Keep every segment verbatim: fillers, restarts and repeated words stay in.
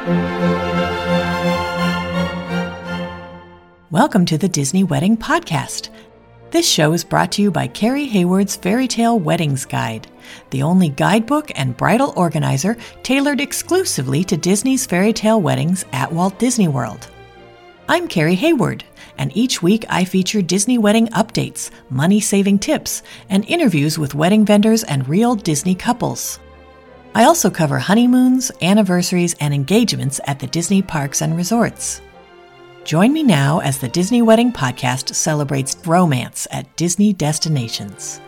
Welcome to the Disney Wedding Podcast. This show is brought to you by Carrie Hayward's Fairy Tale Weddings Guide, the only guidebook and bridal organizer tailored exclusively to Disney's fairy tale weddings at Walt Disney World. I'm Carrie Hayward, and each week I feature Disney wedding updates, money-saving tips, and interviews with wedding vendors and real Disney couples. I also cover honeymoons, anniversaries, and engagements at the Disney parks and resorts. Join me now as the Disney Wedding Podcast celebrates romance at Disney destinations.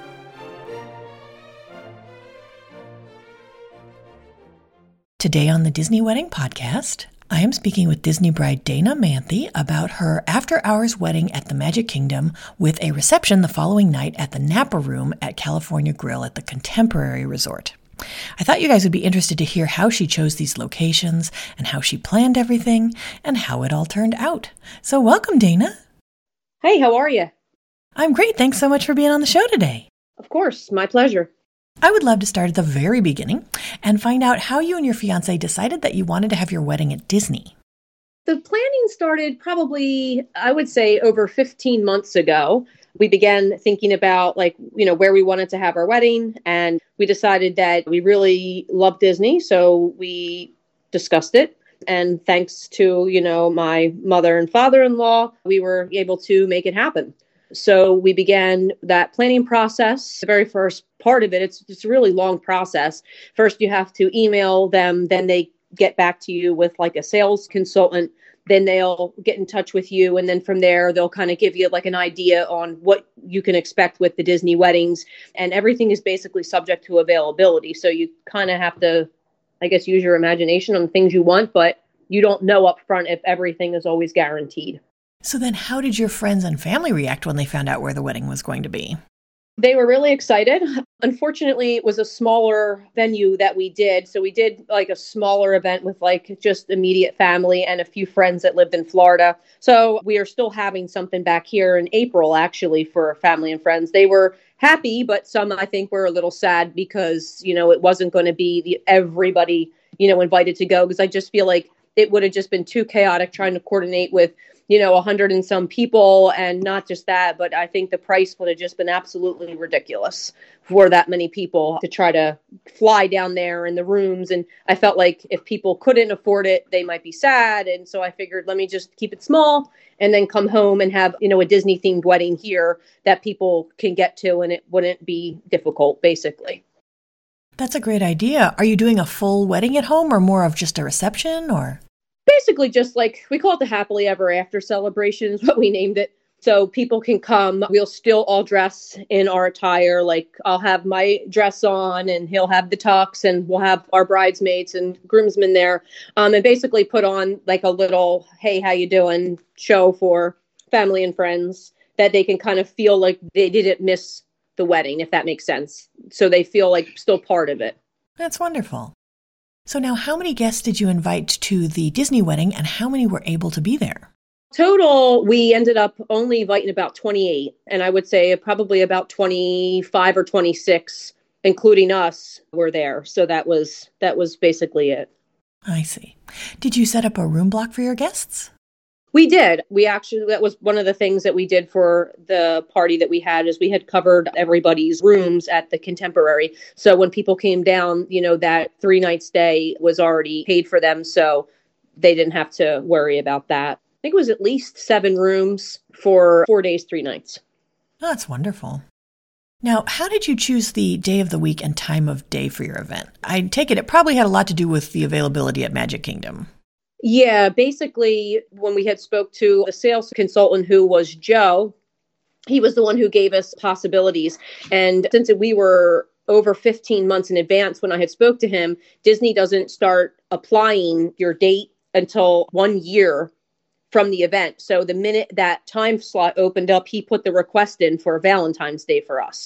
Today on the Disney Wedding Podcast, I am speaking with Disney bride Dana Manthey about her after-hours wedding at the Magic Kingdom with a reception the following night at the Napa Room at California Grill at the Contemporary Resort. I thought you guys would be interested to hear how she chose these locations and how she planned everything and how it all turned out. So welcome, Dana. Hey, how are you? I'm great. Thanks so much for being on the show today. Of course. My pleasure. I would love to start at the very beginning and find out how you and your fiancé decided that you wanted to have your wedding at Disney. The planning started probably, I would say, over fifteen months ago. We began thinking about, like, you know, where we wanted to have our wedding, and we decided that we really love Disney, so we discussed it. And thanks to, you know, my mother and father-in-law, we were able to make it happen. So we began that planning process. The very first part of it, it's just a really long process. First, you have to email them, then they get back to you with like a sales consultant. Then they'll get in touch with you. And then from there, they'll kind of give you like an idea on what you can expect with the Disney weddings. And everything is basically subject to availability. So you kind of have to, I guess, use your imagination on the things you want, but you don't know up front if everything is always guaranteed. So then how did your friends and family react when they found out where the wedding was going to be? They were really excited. Unfortunately, it was a smaller venue that we did. So we did like a smaller event with like just immediate family and a few friends that lived in Florida. So we are still having something back here in April, actually, for family and friends. They were happy, but some I think were a little sad because, you know, it wasn't going to be the, everybody, you know, invited to go, because I just feel like it would have just been too chaotic trying to coordinate with, you know, a hundred and some people. And not just that, but I think the price would have just been absolutely ridiculous for that many people to try to fly down there in the rooms. And I felt like if people couldn't afford it, they might be sad. And so I figured, let me just keep it small and then come home and have, you know, a Disney themed wedding here that people can get to, and it wouldn't be difficult, basically. That's a great idea. Are you doing a full wedding at home or more of just a reception, or? Basically just like, we call it the happily ever after celebration is what we named it. So people can come. We'll still all dress in our attire. Like I'll have my dress on and he'll have the tux, and we'll have our bridesmaids and groomsmen there. Um, and basically put on like a little, hey, how you doing show for family and friends, that they can kind of feel like they didn't miss the wedding, if that makes sense. So they feel like still part of it. That's wonderful. So now, how many guests did you invite to the Disney wedding, and how many were able to be there? Total, we ended up only inviting about twenty-eight, and I would say probably about twenty-five or twenty-six, including us, were there. So that was that was basically it. I see. Did you set up a room block for your guests? We did. We actually, that was one of the things that we did for the party that we had, is we had covered everybody's rooms at the Contemporary. So when people came down, you know, that three night stay was already paid for them. So they didn't have to worry about that. I think it was at least seven rooms for four days, three nights. Oh, that's wonderful. Now, how did you choose the day of the week and time of day for your event? I take it it probably had a lot to do with the availability at Magic Kingdom. Yeah, basically, when we had spoke to a sales consultant who was Joe, he was the one who gave us possibilities. And since we were over fifteen months in advance when I had spoke to him, Disney doesn't start applying your date until one year from the event. So the minute that time slot opened up, he put the request in for Valentine's Day for us.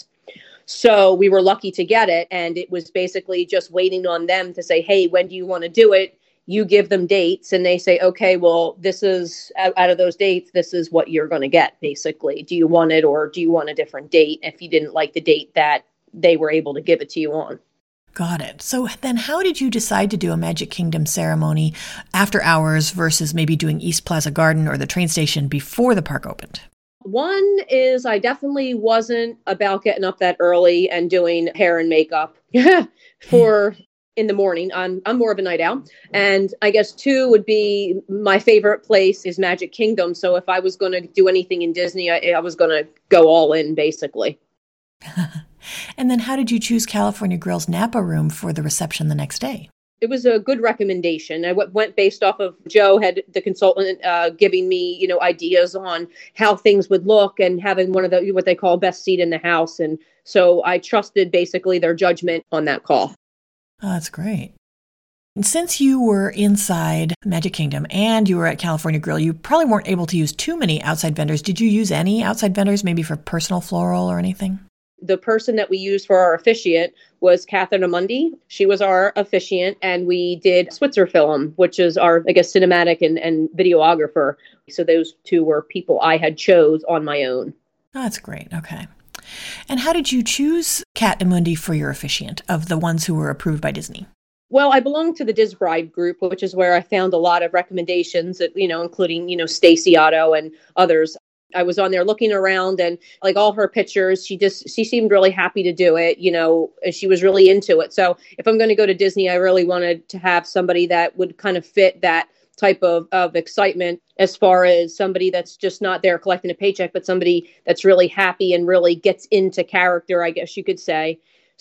So we were lucky to get it. And it was basically just waiting on them to say, hey, when do you want to do it? You give them dates and they say, okay, well, this is out of those dates, this is what you're going to get, basically. Do you want it, or do you want a different date if you didn't like the date that they were able to give it to you on? Got it. So then how did you decide to do a Magic Kingdom ceremony after hours versus maybe doing East Plaza Garden or the train station before the park opened? One is I definitely wasn't about getting up that early and doing hair and makeup for in the morning. I'm I'm more of a night owl. And I guess two would be my favorite place is Magic Kingdom. So if I was going to do anything in Disney, I, I was going to go all in, basically. And then how did you choose California Grill's Napa Room for the reception the next day? It was a good recommendation. I w- went based off of Joe, had the consultant uh, giving me, you know, ideas on how things would look and having one of the, what they call best seat in the house. And so I trusted basically their judgment on that call. Oh, that's great. And since you were inside Magic Kingdom and you were at California Grill, you probably weren't able to use too many outside vendors. Did you use any outside vendors, maybe for personal floral or anything? The person that we used for our officiant was Catherine Amundi. She was our officiant, and we did Switzer Film, which is our, I guess, cinematic and, and videographer. So those two were people I had chose on my own. Oh, that's great. Okay. And how did you choose Cat Amundi for your officiant of the ones who were approved by Disney? Well, I belong to the DisBride group, which is where I found a lot of recommendations, that, you know, including, you know, Stacey Otto and others. I was on there looking around, and like all her pictures, she just, she seemed really happy to do it, you know, and she was really into it. So if I'm going to go to Disney, I really wanted to have somebody that would kind of fit that type of, of excitement, as far as somebody that's just not there collecting a paycheck, but somebody that's really happy and really gets into character, I guess you could say.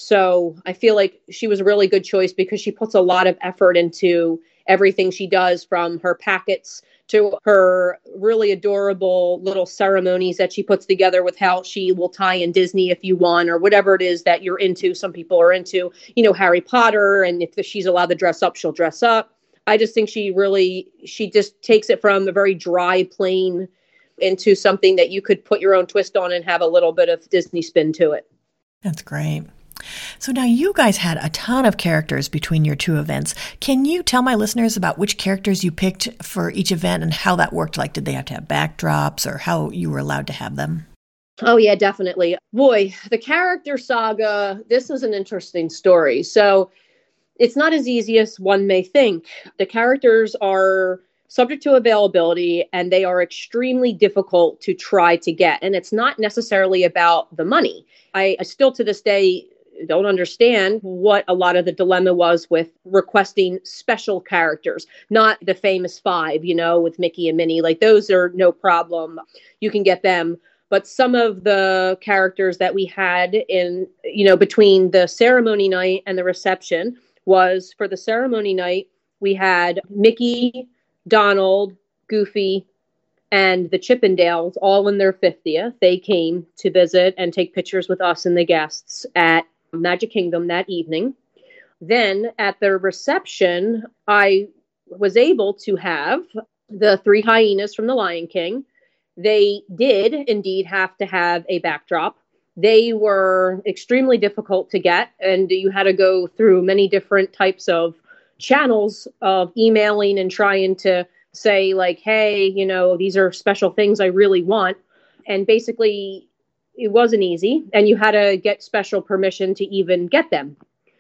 So I feel like she was a really good choice because she puts a lot of effort into everything she does, from her packets to her really adorable little ceremonies that she puts together with how she will tie in Disney if you want, or whatever it is that you're into. Some people are into, you know, Harry Potter, and if she's allowed to dress up, she'll dress up. I just think she really, she just takes it from a very dry, plain into something that you could put your own twist on and have a little bit of Disney spin to it. That's great. So now you guys had a ton of characters between your two events. Can you tell my listeners about which characters you picked for each event and how that worked? Like, did they have to have backdrops, or how you were allowed to have them? Oh, yeah, definitely. Boy, the character saga, this is an interesting story. So it's not as easy as one may think. The characters are subject to availability, and they are extremely difficult to try to get. And it's not necessarily about the money. I, I still to this day don't understand what a lot of the dilemma was with requesting special characters, not the famous five, you know, with Mickey and Minnie. Like, those are no problem. You can get them. But some of the characters that we had in, you know, between the ceremony night and the reception was, for the ceremony night, we had Mickey, Donald, Goofy, and the Chippendales all in their fiftieth. They came to visit and take pictures with us and the guests at Magic Kingdom that evening. Then at the reception, I was able to have the three hyenas from The Lion King. They did indeed have to have a backdrop. They were extremely difficult to get, and you had to go through many different types of channels of emailing and trying to say, like, hey, you know, these are special things I really want. And basically, it wasn't easy, and you had to get special permission to even get them.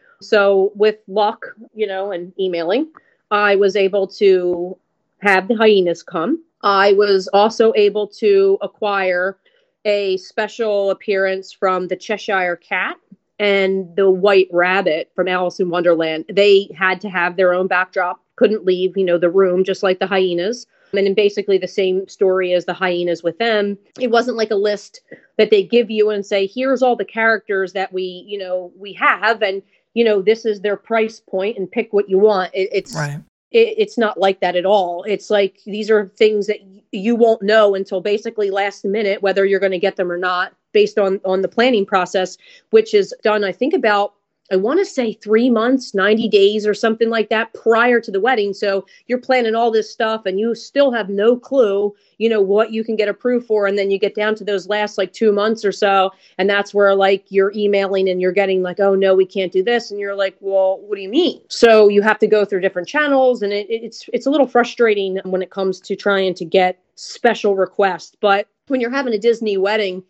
So with luck, you know, and emailing, I was able to have the hyenas come. I was also able to acquire a special appearance from the Cheshire Cat and the White Rabbit from Alice in Wonderland. They had to have their own backdrop, couldn't leave, you know, the room, just like the hyenas. And in basically the same story as the hyenas with them. It wasn't like a list that they give you and say, here's all the characters that we, you know, we have, and, you know, this is their price point and pick what you want. It, it's right. it, it's not like that at all. It's like, these are things that y- you won't know until basically last minute, whether you're going to get them or not, based on, on the planning process, which is done, I think, about, I want to say three months, ninety days or something like that prior to the wedding. So you're planning all this stuff and you still have no clue, you know, what you can get approved for. And then you get down to those last like two months or so. And that's where like you're emailing and you're getting like, oh no, we can't do this. And you're like, well, what do you mean? So you have to go through different channels, and it, it's, it's a little frustrating when it comes to trying to get special requests. But when you're having a Disney wedding,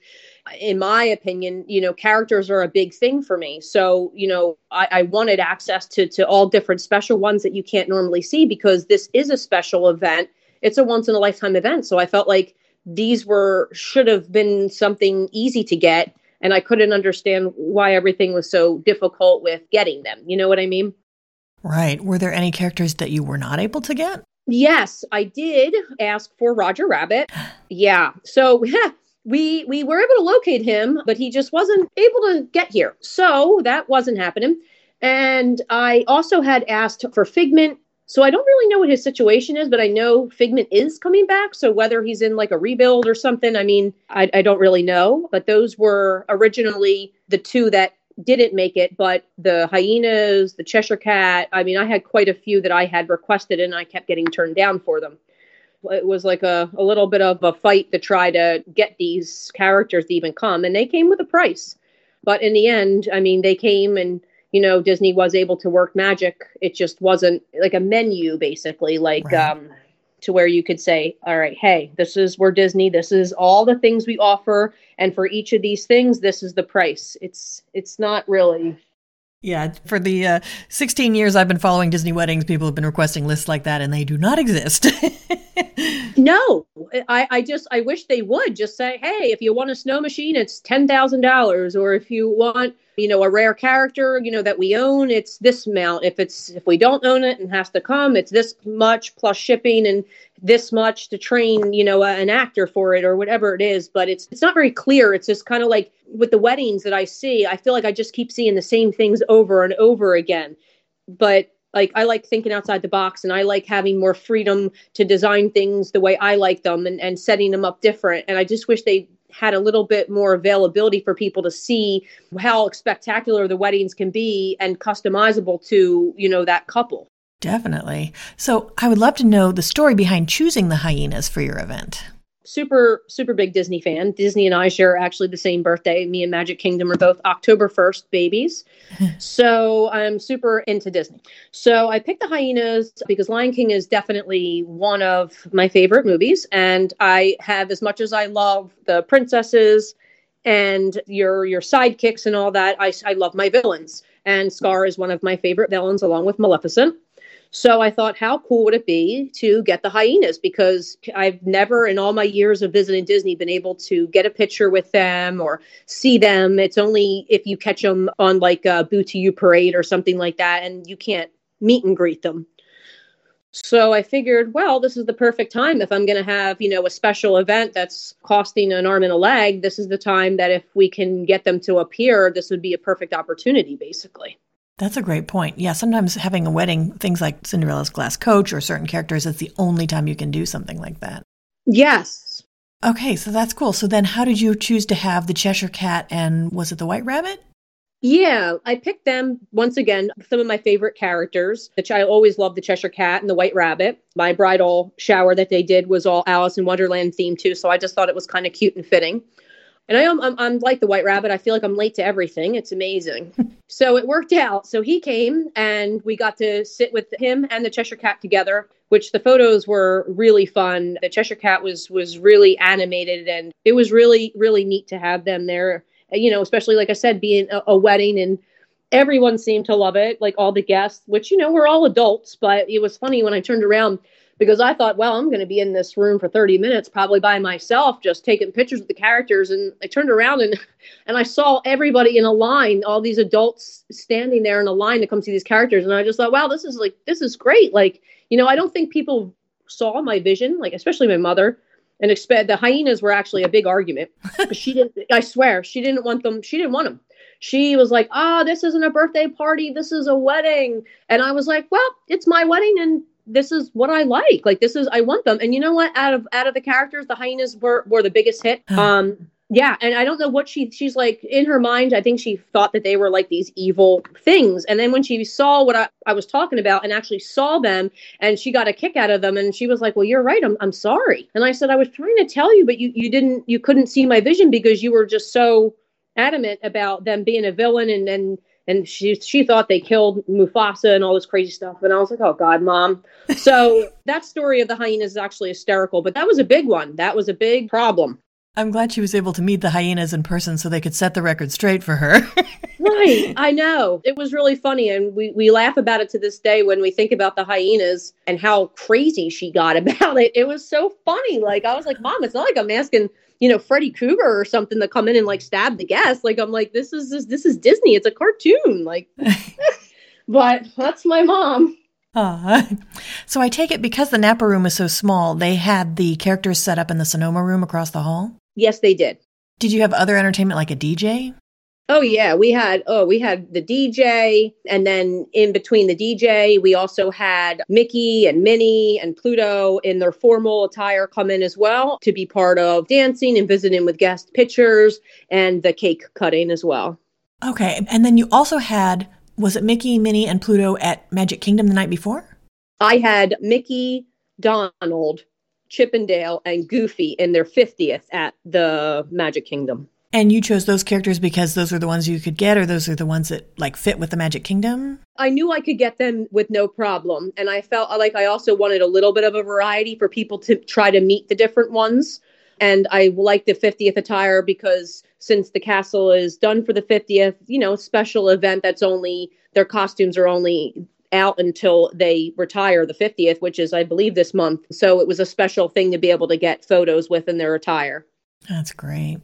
in my opinion, you know, characters are a big thing for me. So, you know, I, I wanted access to, to all different special ones that you can't normally see because this is a special event. It's a once in a lifetime event. So I felt like these were, should have been something easy to get. And I couldn't understand why everything was so difficult with getting them. You know what I mean? Right. Were there any characters that you were not able to get? Yes, I did ask for Roger Rabbit. Yeah. So yeah, we we were able to locate him, but he just wasn't able to get here. So that wasn't happening. And I also had asked for Figment. So I don't really know what his situation is, but I know Figment is coming back. So whether he's in like a rebuild or something, I mean, I, I don't really know. But those were originally the two that didn't make it. But the hyenas, the Cheshire Cat, I mean, I had quite a few that I had requested and I kept getting turned down for them. It was like a, a little bit of a fight to try to get these characters to even come. And they came with a price. But in the end, I mean, they came and you know, Disney was able to work magic. It just wasn't like a menu, basically, like right. um, to where you could say, all right, hey, this is, we're Disney. This is all the things we offer. And for each of these things, this is the price. It's, it's not really. Yeah. For the uh, sixteen years I've been following Disney weddings, people have been requesting lists like that and they do not exist. No, I, I just, I wish they would just say, hey, if you want a snow machine, it's ten thousand dollars. Or if you want, you know, a rare character, you know, that we own, it's this amount. If it's, if we don't own it and has to come, it's this much plus shipping and this much to train, you know, a, an actor for it or whatever it is. But it's, it's not very clear. It's just kind of like with the weddings that I see, I feel like I just keep seeing the same things over and over again. But like, I like thinking outside the box and I like having more freedom to design things the way I like them and, and setting them up different. And I just wish they had a little bit more availability for people to see how spectacular the weddings can be and customizable to, you know, that couple. Definitely. So I would love to know the story behind choosing the hyenas for your event. Super, super big Disney fan. Disney and I share actually the same birthday. Me and Magic Kingdom are both October first babies. So I'm super into Disney. So I picked the hyenas because Lion King is definitely one of my favorite movies. And I have, as much as I love the princesses and your your sidekicks and all that, I, I love my villains. And Scar is one of my favorite villains along with Maleficent. So I thought, how cool would it be to get the hyenas? Because I've never, in all my years of visiting Disney, been able to get a picture with them or see them. It's only if you catch them on like a Boo to You parade or something like that, and you can't meet and greet them. So I figured, well, this is the perfect time. If I'm going to have, you know, a special event that's costing an arm and a leg, this is the time that if we can get them to appear, this would be a perfect opportunity, basically. That's a great point. Yeah, sometimes having a wedding, things like Cinderella's Glass Coach or certain characters, it's the only time you can do something like that. Yes. Okay, so that's cool. So then how did you choose to have the Cheshire Cat and was it the White Rabbit? Yeah, I picked them, once again, some of my favorite characters, which I always loved the Cheshire Cat and the White Rabbit. My bridal shower that they did was all Alice in Wonderland themed too, so I just thought it was kind of cute and fitting. And I am, I'm, I'm like the White Rabbit. I feel like I'm late to everything. It's amazing. So it worked out. So he came and we got to sit with him and the Cheshire Cat together, which the photos were really fun. The Cheshire Cat was, was really animated and it was really, really neat to have them there. You know, especially like I said, being a, a wedding and everyone seemed to love it. Like all the guests, which, you know, we're all adults, but it was funny when I turned around because I thought, well, I'm going to be in this room for thirty minutes, probably by myself, just taking pictures of the characters. And I turned around and, and I saw everybody in a line, all these adults standing there in a line to come see these characters. And I just thought, wow, this is like, this is great. Like, you know, I don't think people saw my vision, like, especially my mother. And expect the hyenas were actually a big argument. She didn't, I swear, she didn't want them. She didn't want them. She was like, ah, oh, this isn't a birthday party. This is a wedding. And I was like, well, it's my wedding. And this is what I like. Like, this is, I want them. And you know what? Out of, out of the characters, the hyenas were, were the biggest hit. Um, yeah. And I don't know what she, she's like in her mind. I think she thought that they were like these evil things. And then when she saw what I, I was talking about and actually saw them and she got a kick out of them and she was like, well, you're right. I'm, I'm sorry. And I said, I was trying to tell you, but you, you didn't, you couldn't see my vision because you were just so adamant about them being a villain. And, and, and she, she thought they killed Mufasa and all this crazy stuff. And I was like, oh God, Mom. So that story of the hyenas is actually hysterical, but that was a big one. That was a big problem. I'm glad she was able to meet the hyenas in person so they could set the record straight for her. Right. I know. It was really funny. And we, we laugh about it to this day when we think about the hyenas and how crazy she got about it. It was so funny. Like, I was like, Mom, it's not like I'm asking, you know, Freddy Krueger or something to come in and like stab the guest. Like, I'm like, this is, this, this is Disney. It's a cartoon. Like, but that's my mom. Uh, so I take it because the Napa room is so small, they had the characters set up in the Sonoma room across the hall? Yes, they did. Did you have other entertainment like a D J? Oh, yeah. We had, oh, we had the D J. And then in between the D J, we also had Mickey and Minnie and Pluto in their formal attire come in as well to be part of dancing and visiting with guest pitchers and the cake cutting as well. Okay. And then you also had, was it Mickey, Minnie, and Pluto at Magic Kingdom the night before? I had Mickey, Donald, Chippendale, and Goofy in their fiftieth at the Magic Kingdom. And you chose those characters because those are the ones you could get, or those are the ones that like fit with the Magic Kingdom? I knew I could get them with no problem. And I felt like I also wanted a little bit of a variety for people to try to meet the different ones. And I like the fiftieth attire because since the castle is done for the fiftieth, you know, special event that's only, their costumes are only out until they retire the fiftieth, which is, I believe, this month. So it was a special thing to be able to get photos with in their attire. That's great.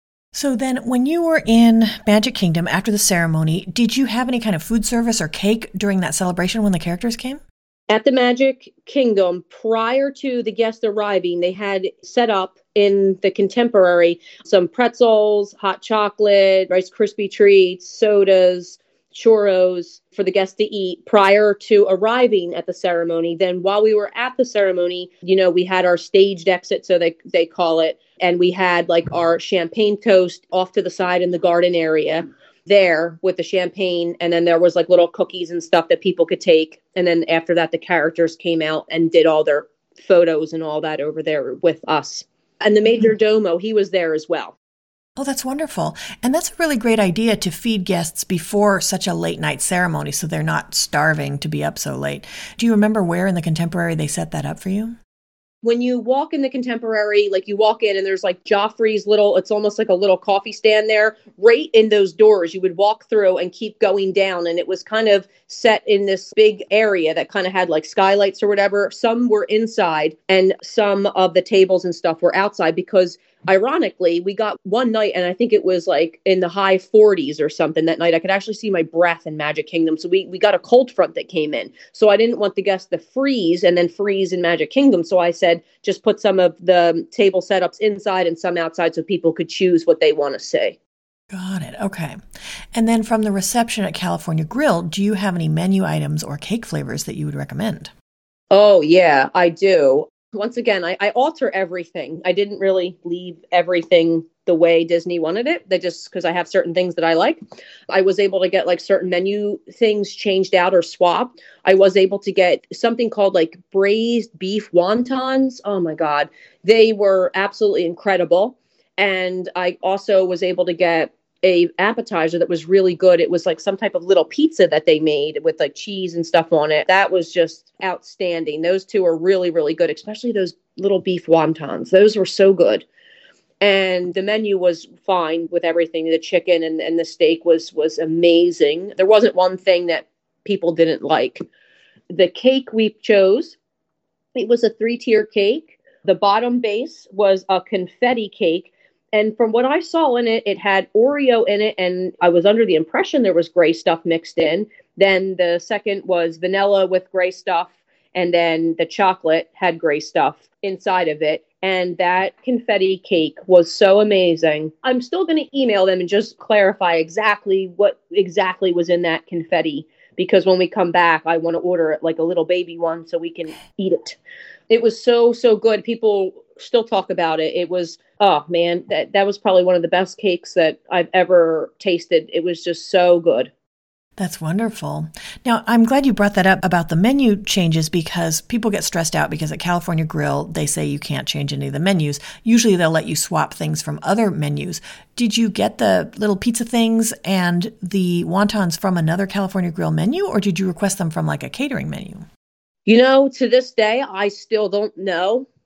So then when you were in Magic Kingdom after the ceremony, did you have any kind of food service or cake during that celebration when the characters came? At the Magic Kingdom, prior to the guests arriving, they had set up in the Contemporary some pretzels, hot chocolate, Rice Krispie treats, sodas, churros for the guests to eat prior to arriving at the ceremony. Then while we were at the ceremony, you know, we had our staged exit, so they they call it, and we had like our champagne toast off to the side in the garden area there with the champagne. And then there was like little cookies and stuff that people could take. And then after that, the characters came out and did all their photos and all that over there with us. And the Major Domo, he was there as well. Oh, that's wonderful. And that's a really great idea to feed guests before such a late night ceremony so they're not starving to be up so late. Do you remember where in the Contemporary they set that up for you? When you walk in the Contemporary, like you walk in and there's like Joffrey's little, it's almost like a little coffee stand there, right in those doors. You would walk through and keep going down. And it was kind of set in this big area that kind of had like skylights or whatever. Some were inside and some of the tables and stuff were outside because ironically, we got one night, and I think it was like in the high forties or something that night. I could actually see my breath in Magic Kingdom. So we, we got a cold front that came in. So I didn't want the guests to freeze and then freeze in Magic Kingdom. So I said, just put some of the table setups inside and some outside so people could choose what they want to see. Got it. Okay. And then from the reception at California Grill, do you have any menu items or cake flavors that you would recommend? Oh, yeah, I do. Once again, I, I alter everything. I didn't really leave everything the way Disney wanted it. They just, because I have certain things that I like. I was able to get like certain menu things changed out or swapped. I was able to get something called like braised beef wontons. Oh my God. They were absolutely incredible. And I also was able to get a appetizer that was really good. It was like some type of little pizza that they made with like cheese and stuff on it. That was just outstanding. Those two are really, really good, especially those little beef wontons. Those were so good. And the menu was fine with everything. The chicken and, and the steak was, was amazing. There wasn't one thing that people didn't like. The cake we chose, it was a three-tier cake. The bottom base was a confetti cake. And from what I saw in it, it had Oreo in it, and I was under the impression there was gray stuff mixed in. Then the second was vanilla with gray stuff, and then the chocolate had gray stuff inside of it. And that confetti cake was so amazing. I'm still going to email them and just clarify exactly what exactly was in that confetti, because when we come back, I want to order it like a little baby one so we can eat it. It was so, so good. People still talk about it. It was, oh man, that, that was probably one of the best cakes that I've ever tasted. It was just so good. That's wonderful. Now, I'm glad you brought that up about the menu changes because people get stressed out because at California Grill, they say you can't change any of the menus. Usually they'll let you swap things from other menus. Did you get the little pizza things and the wontons from another California Grill menu, or did you request them from like a catering menu? You know, to this day, I still don't know.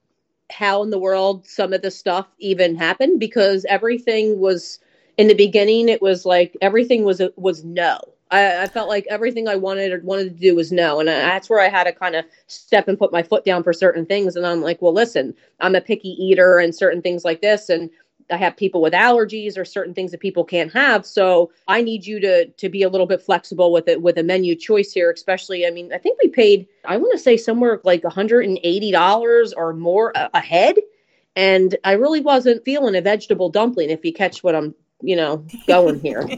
how in the world some of this stuff even happened, because everything was, in the beginning, it was like everything was was no. I, I felt like everything I wanted or wanted to do was no. And I, that's where I had to kind of step and put my foot down for certain things. And I'm like, well, listen, I'm a picky eater and certain things like this. And I have people with allergies or certain things that people can't have. So I need you to to be a little bit flexible with it, with a menu choice here, especially. I mean, I think we paid, I want to say somewhere like one hundred eighty dollars or more a, a head. And I really wasn't feeling a vegetable dumpling, if you catch what I'm, you know, going here.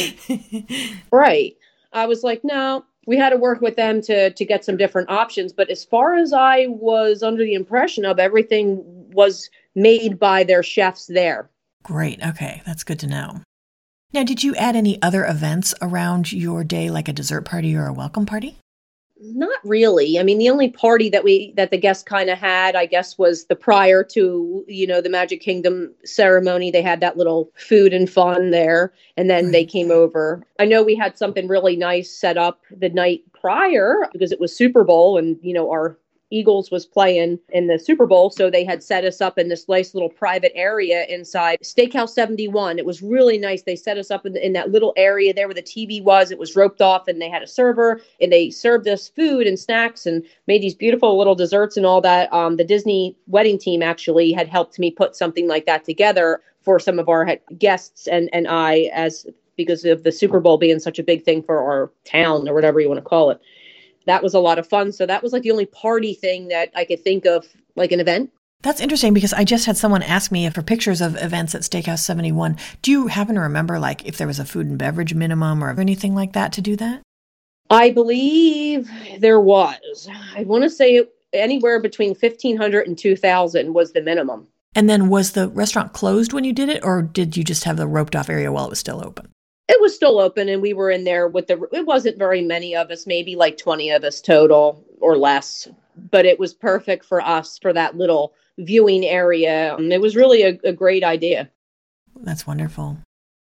Right. I was like, no, we had to work with them to to get some different options. But as far as I was under the impression of, everything was made by their chefs there. Great. Okay. That's good to know. Now, did you add any other events around your day, like a dessert party or a welcome party? Not really. I mean, the only party that we, that the guests kind of had, I guess, was the prior to, you know, the Magic Kingdom ceremony. They had that little food and fun there, and then right. They came over. I know we had something really nice set up the night prior because it was Super Bowl, and, you know, our Eagles was playing in the Super Bowl. So they had set us up in this nice little private area inside Steakhouse seventy-one. It was really nice. They set us up in, the, in that little area there where the T V was. It was roped off, and they had a server, and they served us food and snacks and made these beautiful little desserts and all that. Um, the Disney wedding team actually had helped me put something like that together for some of our guests and, and I, as because of the Super Bowl being such a big thing for our town, or whatever you want to call it. That was a lot of fun. So that was like the only party thing that I could think of, like an event. That's interesting, because I just had someone ask me for pictures of events at Steakhouse seventy-one. Do you happen to remember, like, if there was a food and beverage minimum or anything like that to do that? I believe there was. I want to say anywhere between fifteen hundred and two thousand was the minimum. And then was the restaurant closed when you did it, or did you just have the roped off area while it was still open? It was still open, and we were in there with the, it wasn't very many of us, maybe like twenty of us total or less, but it was perfect for us for that little viewing area. And it was really a, a great idea. That's wonderful.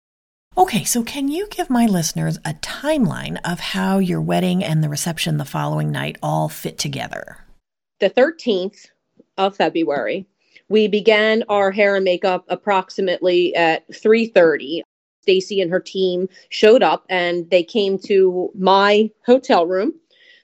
Okay, so can you give my listeners a timeline of how your wedding and the reception the following night all fit together? The thirteenth of February, we began our hair and makeup approximately at three thirty. Stacy and her team showed up, and they came to my hotel room.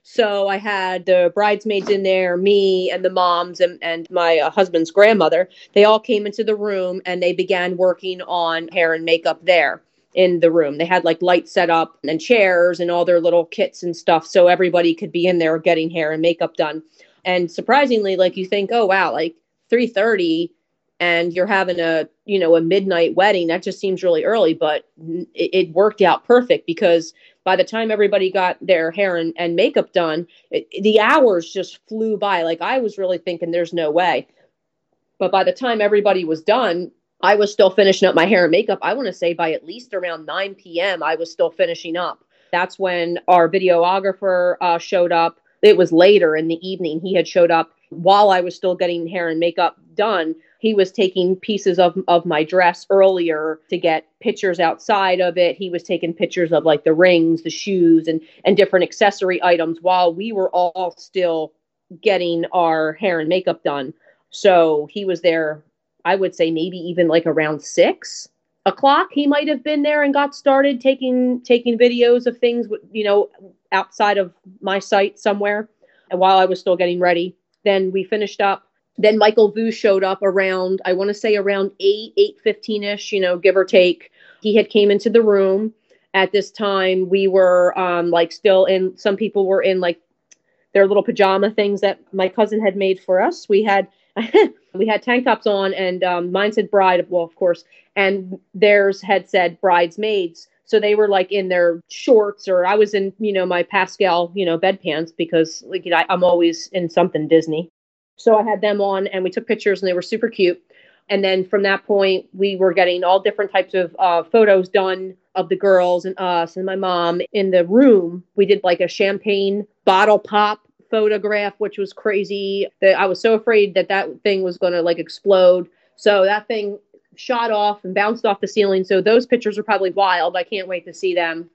So I had the bridesmaids in there, me and the moms and, and my uh, husband's grandmother. They all came into the room, and they began working on hair and makeup there in the room. They had like lights set up and chairs and all their little kits and stuff, so everybody could be in there getting hair and makeup done. And surprisingly, like, you think, oh, wow, like three thirty and you're having a, you know, a midnight wedding, that just seems really early, but it, it worked out perfect, because by the time everybody got their hair and, and makeup done, it, the hours just flew by. Like, I was really thinking there's no way. But by the time everybody was done, I was still finishing up my hair and makeup. I want to say by at least around nine p.m., I was still finishing up. That's when our videographer uh, showed up. It was later in the evening. He had showed up while I was still getting hair and makeup done. He was taking pieces of, of my dress earlier to get pictures outside of it. He was taking pictures of like the rings, the shoes, and, and different accessory items while we were all still getting our hair and makeup done. So he was there, I would say maybe even like around six o'clock. He might have been there and got started taking taking videos of things, you know, outside of my site somewhere. And while I was still getting ready, then we finished up. Then Michael Vu showed up around, I want to say around eight, eight fifteen-ish, you know, give or take. He had came into the room. At this time, we were um, like still in, some people were in like their little pajama things that my cousin had made for us. We had we had tank tops on, and um, mine said bride, well, of course, and theirs had said bridesmaids. So they were like in their shorts, or I was in, you know, my Pascal, you know, bed pants, because like, you know, I, I'm always in something Disney. So I had them on, and we took pictures, and they were super cute. And then from that point, we were getting all different types of uh, photos done of the girls and us and my mom in the room. We did like a champagne bottle pop photograph, which was crazy. That I was so afraid that that thing was going to like explode. So that thing shot off and bounced off the ceiling. So those pictures are probably wild. I can't wait to see them.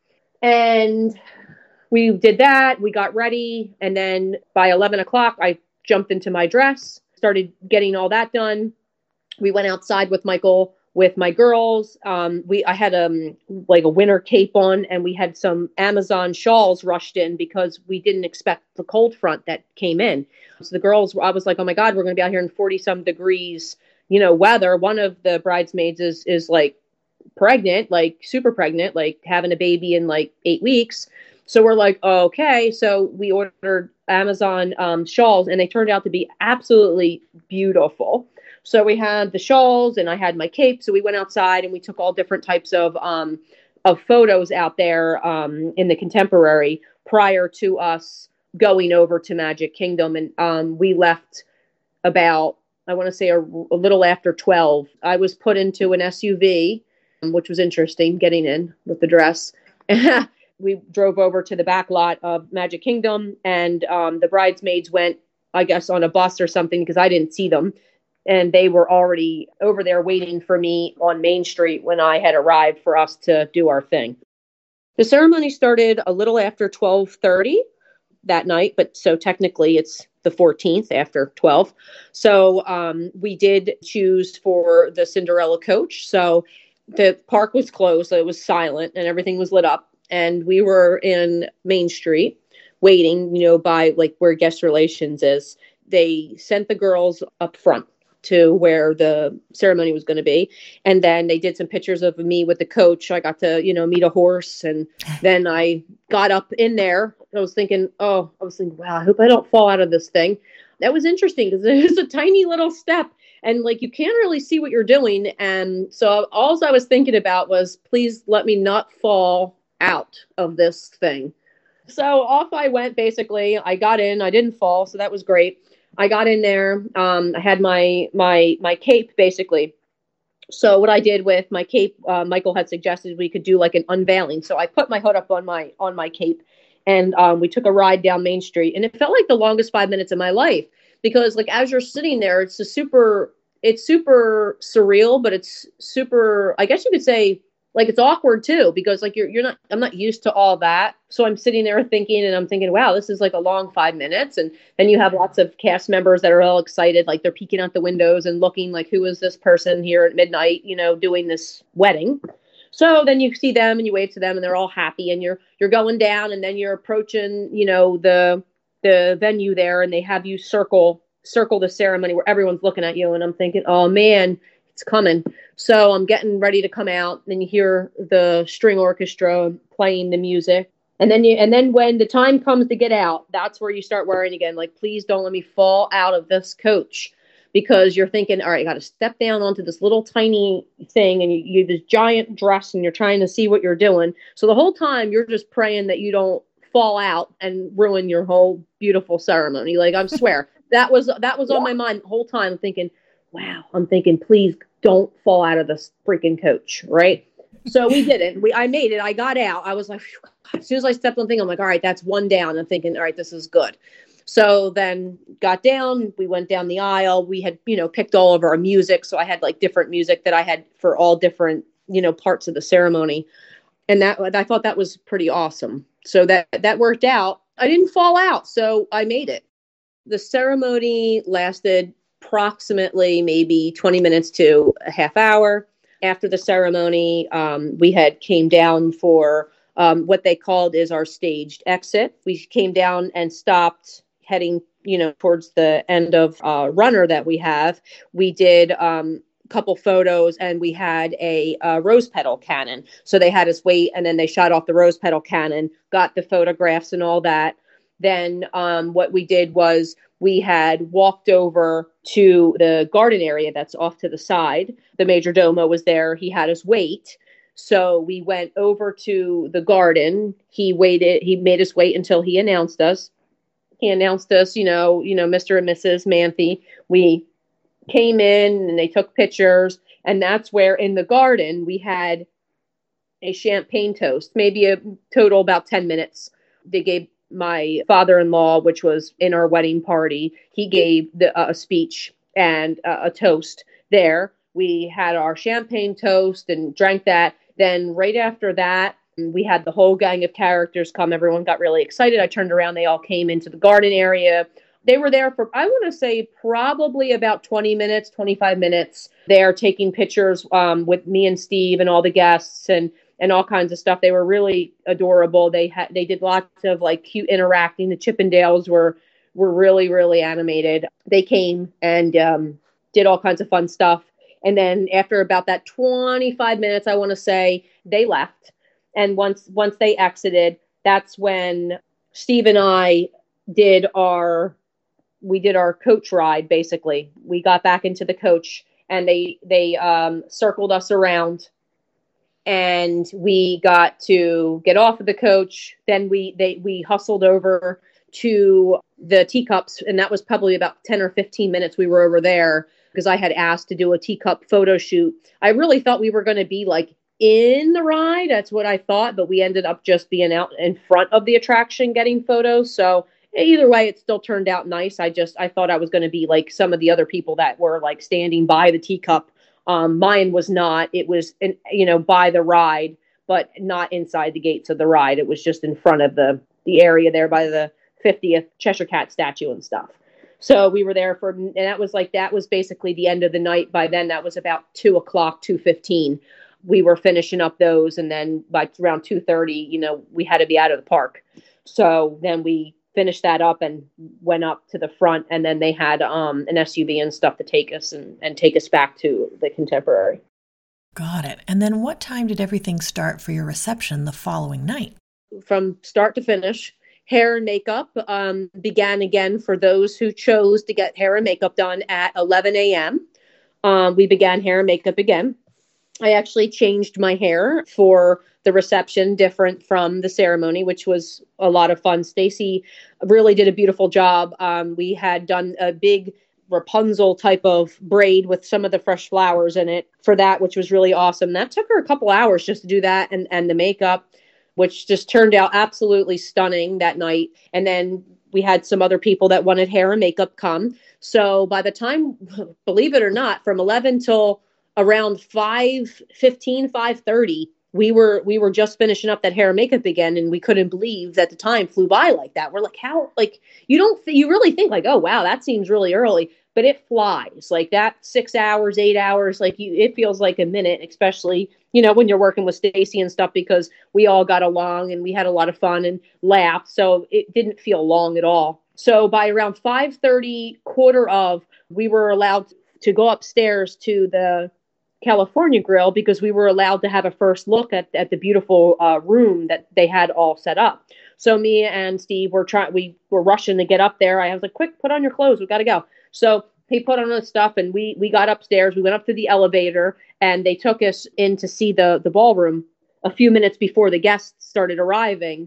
And we did that. We got ready. And then by eleven o'clock, I jumped into my dress, started getting all that done. We went outside with Michael, with my girls. Um, we I had um like a winter cape on, and we had some Amazon shawls rushed in because we didn't expect the cold front that came in. So the girls, I was like, oh my God, we're going to be out here in forty some degrees, you know, weather. One of the bridesmaids is is like pregnant, like super pregnant, like having a baby in like eight weeks. So we're like, oh, okay. So we ordered Amazon um, shawls, and they turned out to be absolutely beautiful. So we had the shawls, and I had my cape. So we went outside and we took all different types of um, of photos out there um, in the Contemporary prior to us going over to Magic Kingdom. And um, we left about, I want to say a, a little after twelve. I was put into an S U V, which was interesting getting in with the dress. We drove over to the back lot of Magic Kingdom, and um, the bridesmaids went, I guess, on a bus or something because I didn't see them. And they were already over there waiting for me on Main Street when I had arrived for us to do our thing. The ceremony started a little after twelve thirty that night, but so technically it's the fourteenth after twelve. So um, we did choose for the Cinderella coach. So the park was closed, so it was silent and everything was lit up. And we were in Main Street waiting, you know, by like where guest relations is. They sent the girls up front to where the ceremony was going to be. And then they did some pictures of me with the coach. I got to, you know, meet a horse. And then I got up in there. I was thinking, oh, I was thinking, wow, I hope I don't fall out of this thing. That was interesting because it was a tiny little step. And like, you can't really see what you're doing. And so all I was thinking about was, please let me not fall out of this thing. So off I went, basically. I got in, I didn't fall. So that was great. I got in there. Um, I had my, my, my cape basically. So what I did with my cape, uh, Michael had suggested we could do like an unveiling. So I put my hood up on my, on my cape, and um, we took a ride down Main Street, and it felt like the longest five minutes of my life because like, as you're sitting there, it's a super, it's super surreal, but it's super, I guess you could say, like it's awkward too, because like you're you're not I'm not used to all that. So I'm sitting there thinking, and I'm thinking, wow, this is like a long five minutes. And then you have lots of cast members that are all excited, like they're peeking out the windows and looking like, who is this person here at midnight, you know, doing this wedding. So then you see them and you wave to them and they're all happy, and you're you're going down, and then you're approaching, you know, the the venue there, and they have you circle circle the ceremony where everyone's looking at you. And I'm thinking, oh man, it's coming. So I'm getting ready to come out, and you hear the string orchestra playing the music. And then you, and then when the time comes to get out, that's where you start worrying again. Like, please don't let me fall out of this coach, because you're thinking, all right, you got to step down onto this little tiny thing, and you, you this giant dress, and you're trying to see what you're doing. So the whole time you're just praying that you don't fall out and ruin your whole beautiful ceremony. Like, I swear that was, that was on my mind the whole time, thinking, wow, I'm thinking, please don't fall out of this freaking coach, right? So we didn't. We I made it. I got out. I was like, phew. As soon as I stepped on the thing, I'm like, all right, that's one down. I'm thinking, all right, this is good. So then got down. We went down the aisle. We had, you know, picked all of our music. So I had like different music that I had for all different, you know, parts of the ceremony. And that I thought that was pretty awesome. So that that worked out. I didn't fall out. So I made it. The ceremony lasted approximately maybe twenty minutes to a half hour. After the ceremony, um, we had came down for um, what they called is our staged exit. We came down and stopped heading, you know, towards the end of uh, runner that we have. We did um, a couple photos, and we had a, a rose petal cannon. So they had us wait, and then they shot off the rose petal cannon, got the photographs and all that. Then um, what we did was we had walked over to the garden area that's off to the side. The Major Domo was there. He had us wait. So we went over to the garden. He waited. He made us wait until he announced us. He announced us, you know, you know, Mister and Missus Manthe. We came in and they took pictures. And that's where in the garden we had a champagne toast, maybe a total about ten minutes. They gave my father-in-law, which was in our wedding party, he gave the, uh, a speech and uh, a toast there. We had our champagne toast and drank that. Then right after that, we had the whole gang of characters come. Everyone got really excited. I turned around. They all came into the garden area. They were there for, I want to say, probably about twenty minutes, twenty-five minutes. They're taking pictures um, with me and Steve and all the guests and and all kinds of stuff. They were really adorable. They had they did lots of like cute interacting. The Chippendales were were really, really animated. They came and um, did all kinds of fun stuff. And then after about that twenty-five minutes, I want to say, they left. And once once they exited, that's when Steve and I did our we did our coach ride. Basically, we got back into the coach, and they they um, circled us around, and we got to get off of the coach. Then we they we hustled over to the teacups, and that was probably about ten or fifteen minutes we were over there, because I had asked to do a teacup photo shoot. I really thought we were going to be like in the ride. That's what I thought, but we ended up just being out in front of the attraction getting photos. So either way, it still turned out nice. I just, I thought I was going to be like some of the other people that were like standing by the teacup. Um, mine was not. It was, in, you know, by the ride, but not inside the gates of the ride. It was just in front of the, the area there by the fiftieth Cheshire Cat statue and stuff. So we were there for, and that was like, that was basically the end of the night. By then, that was about two o'clock, two fifteen. We were finishing up those. And then by around two thirty, you know, we had to be out of the park. So then we finished that up and went up to the front. And then they had um, an S U V and stuff to take us and, and take us back to the Contemporary. Got it. And then what time did everything start for your reception the following night? From start to finish. Hair and makeup um, began again for those who chose to get hair and makeup done at eleven a.m. Um, we began hair and makeup again. I actually changed my hair for the reception, different from the ceremony, which was a lot of fun. Stacy really did a beautiful job. Um, we had done a big Rapunzel type of braid with some of the fresh flowers in it for that, which was really awesome. That took her a couple hours just to do that and, and the makeup, which just turned out absolutely stunning that night. And then we had some other people that wanted hair and makeup come. So by the time, believe it or not, from eleven till around five fifteen, five thirty, we were we were just finishing up that hair and makeup again, and we couldn't believe that the time flew by like that. We're like, how, like, you don't, th- you really think like, oh, wow, that seems really early, but it flies like that. Six hours, eight hours, like you, it feels like a minute, especially, you know, when you're working with Stacy and stuff, because we all got along and we had a lot of fun and laughed. So it didn't feel long at all. So by around five thirty, quarter of, we were allowed to go upstairs to the California Grill, because we were allowed to have a first look at, at the beautiful uh, room that they had all set up. So me and Steve were trying, we were rushing to get up there. I was like, quick, put on your clothes. We got to go. So he put on his stuff and we, we got upstairs. We went up to the elevator and they took us in to see the, the ballroom a few minutes before the guests started arriving.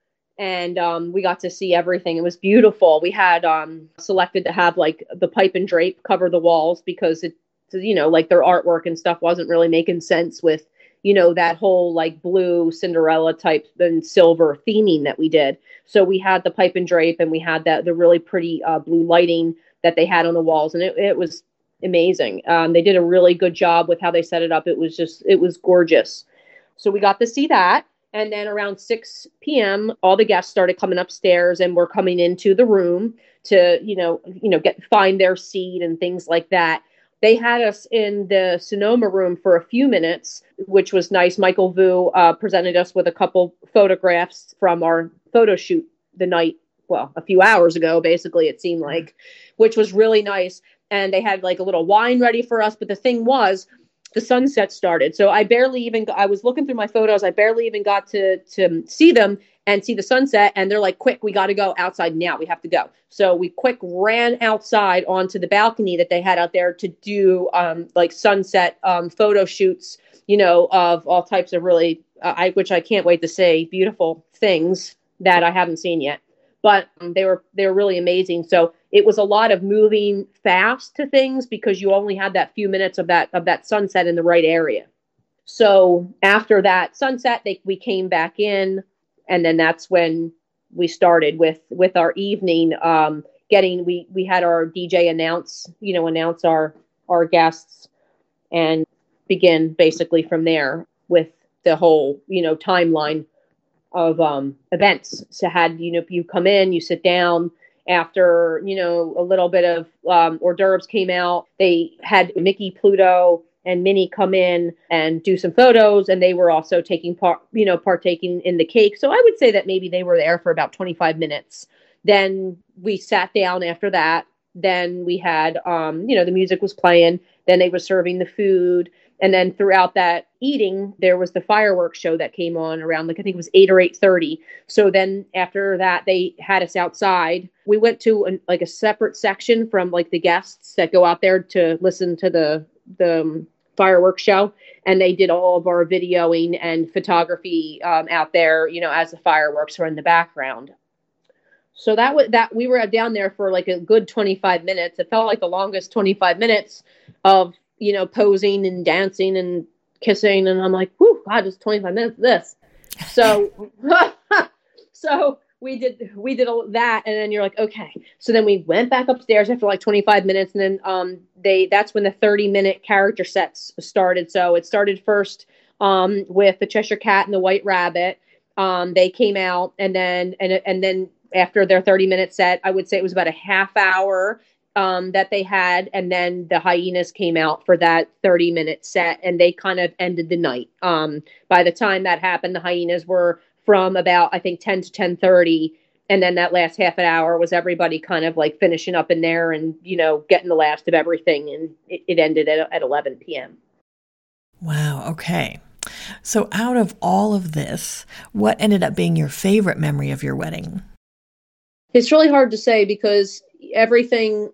And um, we got to see everything. It was beautiful. We had um, selected to have like the pipe and drape cover the walls, because it, you know, like their artwork and stuff wasn't really making sense with, you know, that whole like blue Cinderella type and silver theming that we did. So we had the pipe and drape, and we had that the really pretty uh, blue lighting that they had on the walls, and it, it was amazing. Um, they did a really good job with how they set it up. It was just, it was gorgeous. So we got to see that. And then around six p.m., all the guests started coming upstairs and were coming into the room to, you know, you know, get find their seat and things like that. They had us in the Sonoma room for a few minutes, which was nice. Michael Vu uh, presented us with a couple photographs from our photo shoot the night, well, a few hours ago, basically, it seemed like, which was really nice. And they had like a little wine ready for us. But the thing was, the sunset started. So I barely even, I was looking through my photos. I barely even got to, to see them and see the sunset. And they're like, quick, we got to go outside now. We have to go. So we quick ran outside onto the balcony that they had out there to do um, like sunset um, photo shoots, you know, of all types of really, uh, I, which I can't wait to say, beautiful things that I haven't seen yet. But um, they were they were really amazing. So it was a lot of moving fast to things, because you only had that few minutes of that of that sunset in the right area. So after that sunset, they, we came back in, and then that's when we started with with our evening. Um, getting we we had our D J announce you know announce our our guests, and begin basically from there with the whole you know timeline of um, events. So had, you know, you come in, you sit down, after, you know, a little bit of um, hors d'oeuvres came out, they had Mickey, Pluto, and Minnie come in and do some photos, and they were also taking part, you know, partaking in the cake. So I would say that maybe they were there for about twenty-five minutes. Then we sat down after that. Then we had, um, you know, the music was playing. Then they were serving the food. And then throughout that eating, there was the fireworks show that came on around, like, I think it was eight or eight thirty. So then after that, they had us outside. We went to an, like a separate section from like the guests that go out there to listen to the, the um, fireworks show. And they did all of our videoing and photography um, out there, you know, as the fireworks were in the background. So that was that we were down there for like a good twenty-five minutes. It felt like the longest twenty-five minutes of, you know, posing and dancing and kissing. And I'm like, whew, God, just twenty-five minutes of this. So, so we did, we did all that. And then you're like, okay. So then we went back upstairs after like twenty-five minutes. And then um, they, that's when the thirty minute character sets started. So it started first um, with the Cheshire Cat and the White Rabbit. Um, they came out, and then, and, and then after their thirty minute set, I would say it was about a half hour um, that they had. And then the hyenas came out for that thirty minute set, and they kind of ended the night. Um, by the time that happened, the hyenas were from about, I think, ten to ten thirty. And then that last half an hour was everybody kind of like finishing up in there and, you know, getting the last of everything. And it, it ended at, at eleven p.m. Wow. Okay. So out of all of this, what ended up being your favorite memory of your wedding? It's really hard to say because everything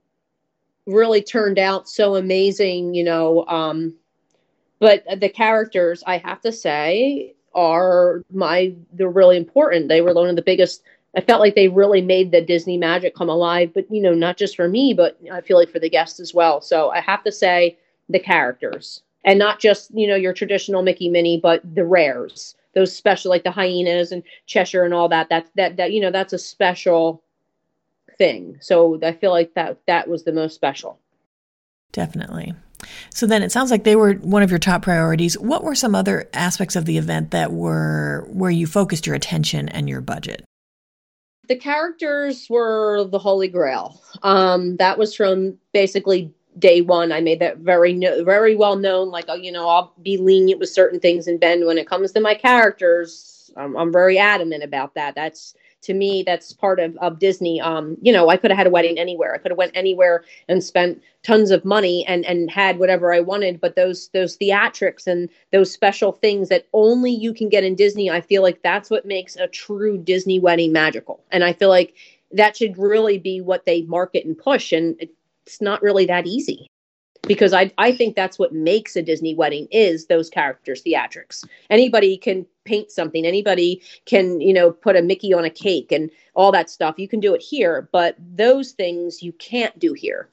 really turned out so amazing, you know. Um, but the characters, I have to say, are my, they're really important. They were one of the biggest. I felt like they really made the Disney magic come alive, but, you know, not just for me, but I feel like for the guests as well. So I have to say the characters, and not just, you know, your traditional Mickey, Minnie, but the rares. Those special, like the hyenas and Cheshire and all that, that, that, that, you know, that's a special thing. So I feel like that, that was the most special. Definitely. So then it sounds like they were one of your top priorities. What were some other aspects of the event that were where you focused your attention and your budget? The characters were the Holy Grail. Um, that was from basically day one. I made that very, no, very well known. Like, you know, I'll be lenient with certain things and bend when it comes to my characters. I'm, I'm very adamant about that. That's, to me, that's part of, of Disney. Um, you know, I could have had a wedding anywhere. I could have went anywhere and spent tons of money and, and had whatever I wanted. But those, those theatrics and those special things that only you can get in Disney, I feel like that's what makes a true Disney wedding magical. And I feel like that should really be what they market and push. And it, it's not really that easy, because I I think that's what makes a Disney wedding is those characters, theatrics. Anybody can paint something. Anybody can, you know, put a Mickey on a cake and all that stuff. You can do it here, but those things you can't do here.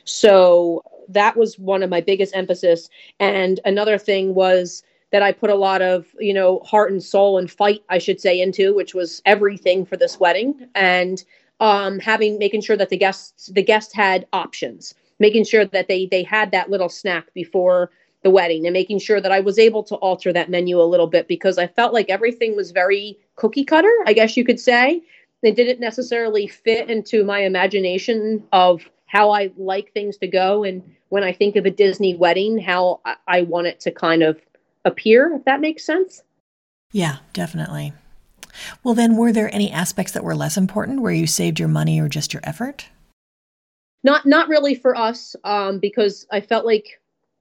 So that was one of my biggest emphasis. And another thing was that I put a lot of, you know, heart and soul and fight, I should say, into, which was everything for this wedding. And um, having, making sure that the guests, the guests had options, making sure that they, they had that little snack before the wedding, and making sure that I was able to alter that menu a little bit, because I felt like everything was very cookie cutter, I guess you could say. It didn't necessarily fit into my imagination of how I like things to go. And when I think of a Disney wedding, how I, I want it to kind of appear, if that makes sense. Yeah, definitely. Well, then, were there any aspects that were less important where you saved your money or just your effort? Not, not really for us, um, because I felt like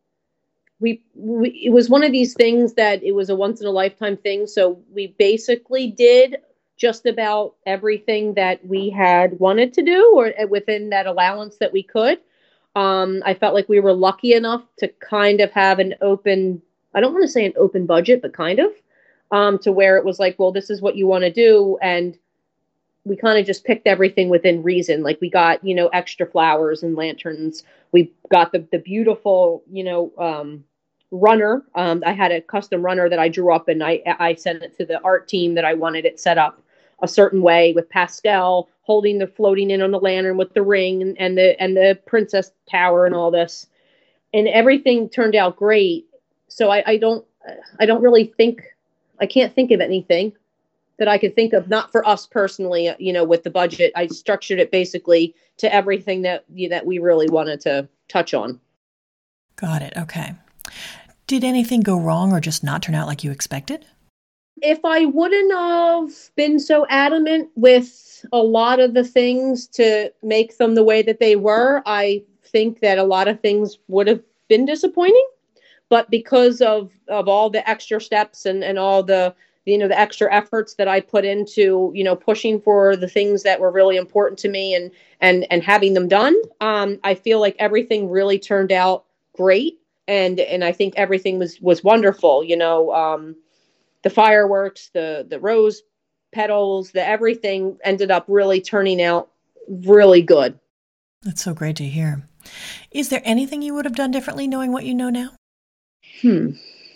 we, we, it was one of these things that it was a once in a lifetime thing. So we basically did just about everything that we had wanted to do, or within that allowance that we could. Um, I felt like we were lucky enough to kind of have an open, I don't want to say an open budget, but kind of, um, to where it was like, well, this is what you want to do. And we kind of just picked everything within reason. Like we got, you know, extra flowers and lanterns. We got the, the beautiful, you know, um, runner. Um, I had a custom runner that I drew up, and I, I sent it to the art team that I wanted it set up a certain way, with Pascal holding the floating in on the lantern with the ring and, and the, and the princess tower and all this, and everything turned out great. So I, I don't, I don't really think, I can't think of anything that I could think of, not for us personally, you know, with the budget. I structured it basically to everything that you that we really wanted to touch on. Got it. Okay. Did anything go wrong or just not turn out like you expected? If I wouldn't have been so adamant with a lot of the things to make them the way that they were, I think that a lot of things would have been disappointing. But because of, of all the extra steps and, and all the, you know, the extra efforts that I put into, you know, pushing for the things that were really important to me and, and, and having them done, um, I feel like everything really turned out great. And, and I think everything was, was wonderful. You know, um, the fireworks, the, the rose petals, the everything ended up really turning out really good. That's so great to hear. Is there anything you would have done differently knowing what you know now? Hmm.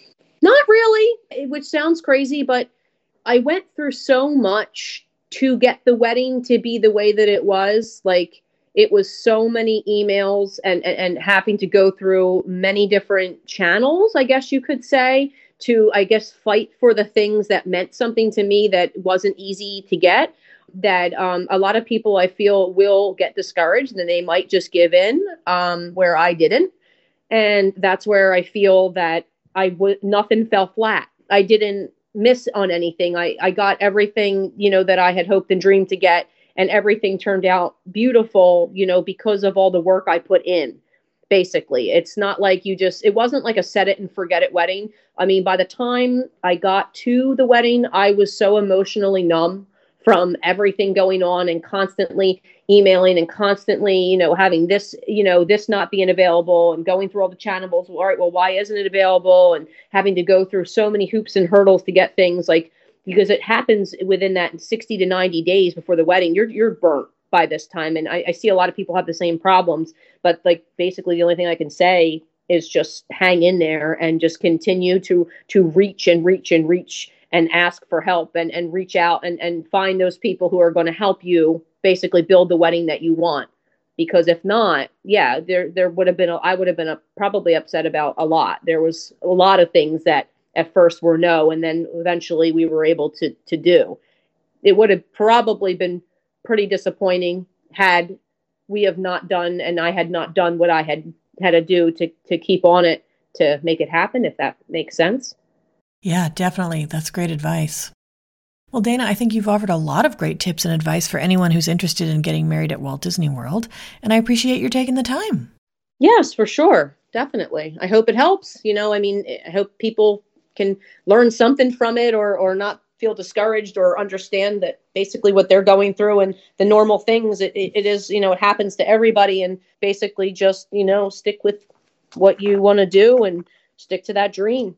Not really, which sounds crazy, but I went through so much to get the wedding to be the way that it was. Like, it was so many emails and, and, and having to go through many different channels, I guess you could say, to, I guess, fight for the things that meant something to me that wasn't easy to get. That um, a lot of people, I feel, will get discouraged and they might just give in, um, where I didn't. And that's where I feel that I would, nothing fell flat. I didn't miss on anything. I, I got everything, you know, that I had hoped and dreamed to get, and everything turned out beautiful, you know, because of all the work I put in. Basically, it's not like you just, it wasn't like a set it and forget it wedding. I mean, by the time I got to the wedding, I was so emotionally numb from everything going on and constantly emailing and constantly, you know, having this, you know, this not being available and going through all the channels. All right, well, why isn't it available? And having to go through so many hoops and hurdles to get things, like, because it happens within that sixty to ninety days before the wedding, you're, you're burnt by this time. And I, I see a lot of people have the same problems, but like, basically the only thing I can say is just hang in there and just continue to, to reach and reach and reach and ask for help and, and reach out and, and find those people who are going to help you basically build the wedding that you want. Because if not, yeah, there, there would have been, a, I would have been a, probably upset about a lot. There was a lot of things that at first were no, and then eventually we were able to, to do. It would have probably been pretty disappointing had we have not done, and I had not done what I had had to do to, to keep on it to make it happen, if that makes sense. Yeah, definitely. That's great advice. Well, Dana, I think you've offered a lot of great tips and advice for anyone who's interested in getting married at Walt Disney World, and I appreciate your taking the time. Yes, for sure. Definitely. I hope it helps. You know, I mean, I hope people can learn something from it, or, or not feel discouraged, or understand that basically what they're going through and the normal things, it, it, it is, you know, it happens to everybody, and basically just, you know, stick with what you want to do and stick to that dream.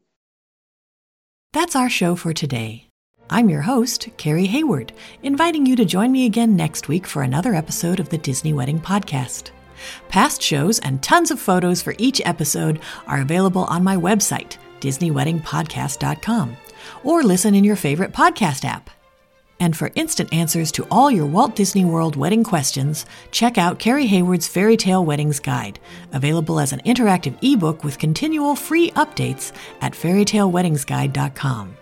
That's our show for today. I'm your host, Carrie Hayward, inviting you to join me again next week for another episode of the Disney Wedding Podcast. Past shows and tons of photos for each episode are available on my website, disney wedding podcast dot com, or listen in your favorite podcast app. And for instant answers to all your Walt Disney World wedding questions, check out Carrie Hayward's Fairy Tale Weddings Guide, available as an interactive ebook with continual free updates at fairy tale weddings guide dot com.